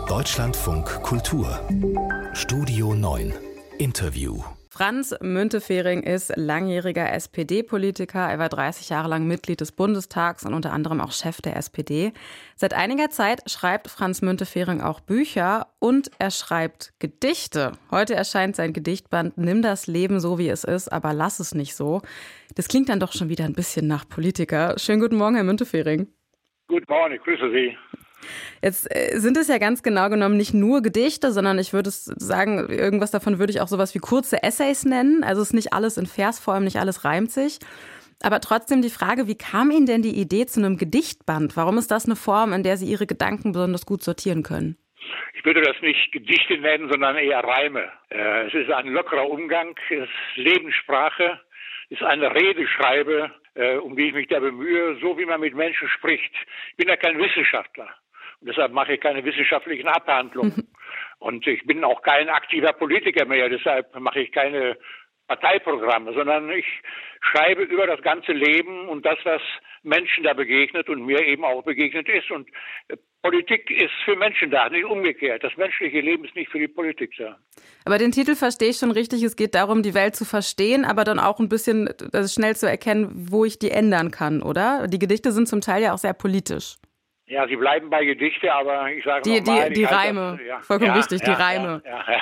Deutschlandfunk Kultur Studio 9 Interview. Franz Müntefering ist langjähriger SPD-Politiker. Er war 30 Jahre lang Mitglied des Bundestags und unter anderem auch Chef der SPD. Seit einiger Zeit schreibt Franz Müntefering auch Bücher und er schreibt Gedichte. Heute erscheint sein Gedichtband Nimm das Leben so, wie es ist, aber lass es nicht so. Das klingt dann doch schon wieder ein bisschen nach Politiker. Schönen guten Morgen, Herr Müntefering. Guten Morgen, ich grüße Sie. Jetzt sind es ja ganz genau genommen nicht nur Gedichte, sondern ich würde sagen, irgendwas davon würde ich auch sowas wie kurze Essays nennen. Also es ist nicht alles in Versform, nicht alles reimt sich. Aber trotzdem die Frage, wie kam Ihnen denn die Idee zu einem Gedichtband? Warum ist das eine Form, in der Sie Ihre Gedanken besonders gut sortieren können? Ich würde das nicht Gedichte nennen, sondern eher Reime. Es ist ein lockerer Umgang, es ist Lebenssprache, es ist eine Redeschreibe, um die ich mich da bemühe, so wie man mit Menschen spricht. Ich bin ja kein Wissenschaftler. Und deshalb mache ich keine wissenschaftlichen Abhandlungen. Und ich bin auch kein aktiver Politiker mehr, deshalb mache ich keine Parteiprogramme, sondern ich schreibe über das ganze Leben und das, was Menschen da begegnet und mir eben auch begegnet ist. Und Politik ist für Menschen da, nicht umgekehrt. Das menschliche Leben ist nicht für die Politik da. Aber den Titel verstehe ich schon richtig. Es geht darum, die Welt zu verstehen, aber dann auch ein bisschen schnell zu erkennen, wo ich die ändern kann, oder? Die Gedichte sind zum Teil ja auch sehr politisch. Ja, sie bleiben bei Gedichte, aber ich sage nochmal... Die Reime, vollkommen richtig, die Reime.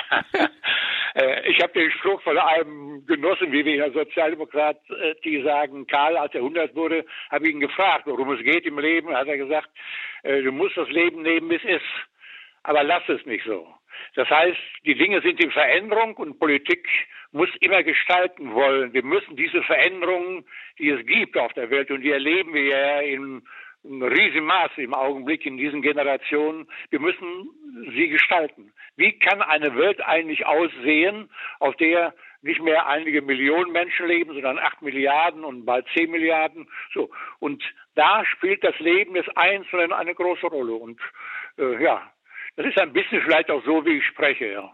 Ich habe den Spruch von einem Genossen, wie wir in der Sozialdemokratie sagen, Karl, als er 100 wurde, habe ich ihn gefragt, worum es geht im Leben. Hat er gesagt, du musst das Leben nehmen, wie es ist, aber lass es nicht so. Das heißt, die Dinge sind in Veränderung und Politik muss immer gestalten wollen. Wir müssen diese Veränderungen, die es gibt auf der Welt, und die erleben wir ja in riesigem Maße im Augenblick in diesen Generationen. Wir müssen sie gestalten. Wie kann eine Welt eigentlich aussehen, auf der nicht mehr einige Millionen Menschen leben, sondern 8 Milliarden und bald 10 Milliarden? So. Und da spielt das Leben des Einzelnen eine große Rolle. Und das ist ein bisschen vielleicht auch so, wie ich spreche, ja.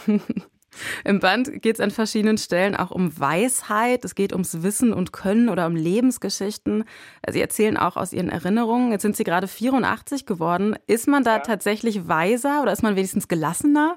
Im Band geht es an verschiedenen Stellen auch um Weisheit. Es geht ums Wissen und Können oder um Lebensgeschichten. Sie erzählen auch aus Ihren Erinnerungen. Jetzt sind Sie gerade 84 geworden. Ist man da tatsächlich weiser oder ist man wenigstens gelassener?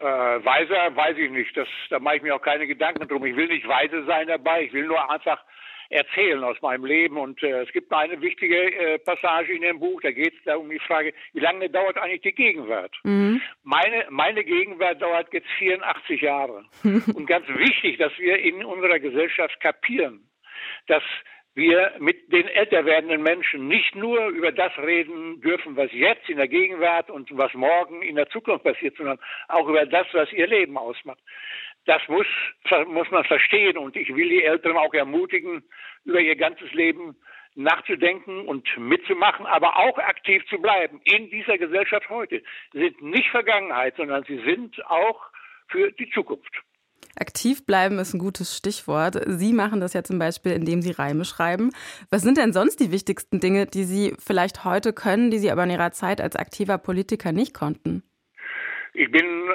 Weiser weiß ich nicht. Da mache ich mir auch keine Gedanken drum. Ich will nicht weise sein dabei. Ich will nur einfach erzählen aus meinem Leben. Und es gibt noch eine wichtige Passage in dem Buch. Da geht es da um die Frage, wie lange dauert eigentlich die Gegenwart? Mhm. Meine Gegenwart dauert jetzt 84 Jahre. Und ganz wichtig, dass wir in unserer Gesellschaft kapieren, dass wir mit den älter werdenden Menschen nicht nur über das reden dürfen, was jetzt in der Gegenwart und was morgen in der Zukunft passiert, sondern auch über das, was ihr Leben ausmacht. Das muss man verstehen, und ich will die Älteren auch ermutigen, über ihr ganzes Leben nachzudenken und mitzumachen, aber auch aktiv zu bleiben in dieser Gesellschaft heute. Sie sind nicht Vergangenheit, sondern sie sind auch für die Zukunft. Aktiv bleiben ist ein gutes Stichwort. Sie machen das ja zum Beispiel, indem Sie Reime schreiben. Was sind denn sonst die wichtigsten Dinge, die Sie vielleicht heute können, die Sie aber in Ihrer Zeit als aktiver Politiker nicht konnten? Ich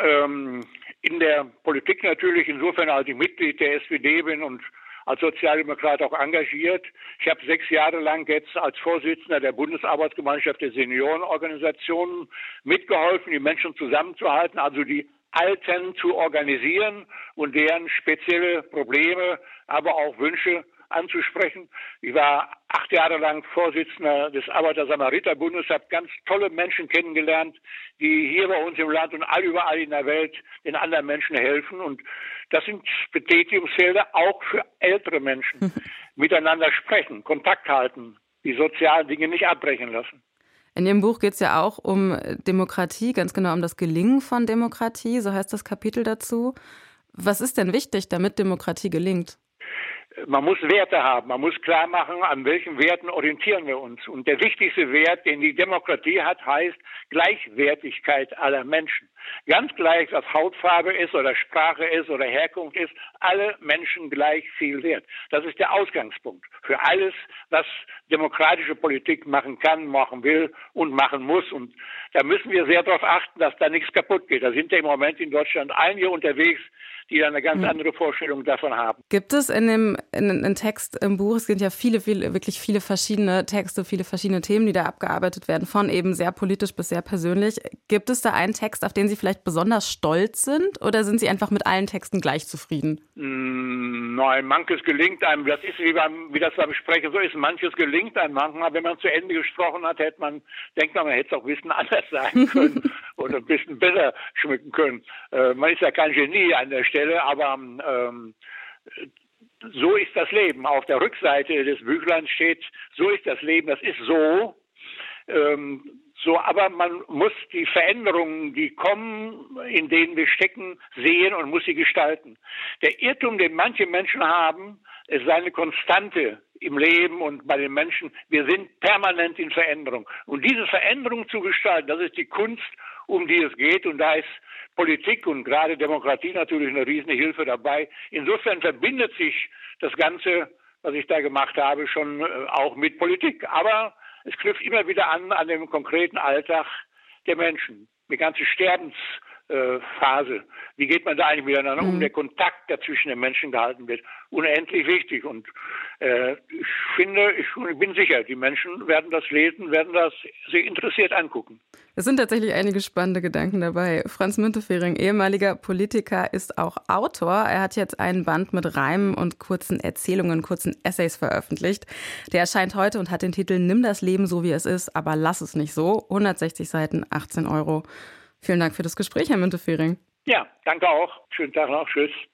bin in der Politik natürlich insofern, als ich Mitglied der SPD bin und als Sozialdemokrat auch engagiert. Ich habe 6 Jahre lang jetzt als Vorsitzender der Bundesarbeitsgemeinschaft der Seniorenorganisationen mitgeholfen, die Menschen zusammenzuhalten, also die Alten zu organisieren und deren spezielle Probleme, aber auch Wünsche anzusprechen. Ich war 8 Jahre lang Vorsitzender des Arbeiter-Samariter-Bundes, habe ganz tolle Menschen kennengelernt, die hier bei uns im Land und überall in der Welt den anderen Menschen helfen. Und das sind Betätigungsfelder auch für ältere Menschen. Miteinander sprechen, Kontakt halten, die sozialen Dinge nicht abbrechen lassen. In Ihrem Buch geht es ja auch um Demokratie, ganz genau um das Gelingen von Demokratie, so heißt das Kapitel dazu. Was ist denn wichtig, damit Demokratie gelingt? Man muss Werte haben, man muss klar machen, an welchen Werten orientieren wir uns. Und der wichtigste Wert, den die Demokratie hat, heißt Gleichwertigkeit aller Menschen. Ganz gleich, was Hautfarbe ist oder Sprache ist oder Herkunft ist, alle Menschen gleich viel wert. Das ist der Ausgangspunkt für alles, was demokratische Politik machen kann, machen will und machen muss. Und da müssen wir sehr darauf achten, dass da nichts kaputt geht. Da sind ja im Moment in Deutschland einige unterwegs, die da eine ganz andere Vorstellung davon haben. Gibt es in dem Text im Buch, es sind ja wirklich viele verschiedene Texte, viele verschiedene Themen, die da abgearbeitet werden, von eben sehr politisch bis sehr persönlich. Gibt es da einen Text, auf den Sie vielleicht besonders stolz sind, oder sind Sie einfach mit allen Texten gleich zufrieden? Nein, manches gelingt einem. Das ist wie das beim Sprechen so ist. Manches gelingt einem manchmal. Wenn man zu Ende gesprochen hat, denkt man, man hätte es auch ein bisschen anders sagen können oder ein bisschen besser schmücken können. Man ist ja kein Genie an der Stelle, aber so ist das Leben. Auf der Rückseite des Büchleins steht, so ist das Leben, das ist so. Aber man muss die Veränderungen, die kommen, in denen wir stecken, sehen und muss sie gestalten. Der Irrtum, den manche Menschen haben, ist eine Konstante im Leben und bei den Menschen. Wir sind permanent in Veränderung. Und diese Veränderung zu gestalten, das ist die Kunst, um die es geht. Und da ist Politik und gerade Demokratie natürlich eine riesige Hilfe dabei. Insofern verbindet sich das Ganze, was ich da gemacht habe, schon auch mit Politik. Aber es knüpft immer wieder an dem konkreten Alltag der Menschen. Die ganze Sterbensphase. Wie geht man da eigentlich miteinander um? Der Kontakt, der zwischen den Menschen gehalten wird, unendlich wichtig. Und ich bin sicher, die Menschen werden das lesen, werden das sehr interessiert angucken. Es sind tatsächlich einige spannende Gedanken dabei. Franz Müntefering, ehemaliger Politiker, ist auch Autor. Er hat jetzt einen Band mit Reimen und kurzen Erzählungen, kurzen Essays veröffentlicht. Der erscheint heute und hat den Titel Nimm das Leben so, wie es ist, aber lass es nicht so. 160 Seiten, 18 €. Vielen Dank für das Gespräch, Herr Müntefering. Ja, danke auch. Schönen Tag noch. Tschüss.